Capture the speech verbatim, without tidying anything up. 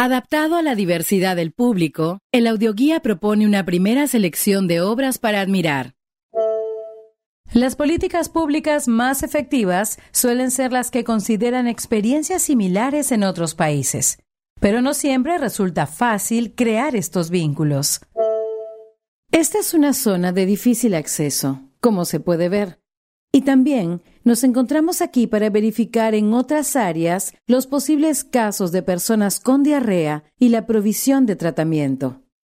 Adaptado a la diversidad del público, el audioguía propone una primera selección de obras para admirar. Las políticas públicas más efectivas suelen ser las que consideran experiencias similares en otros países, pero no siempre resulta fácil crear estos vínculos. Esta es una zona de difícil acceso, como se puede ver, y también nos encontramos aquí para verificar en otras áreas los posibles casos de personas con diarrea y la provisión de tratamiento.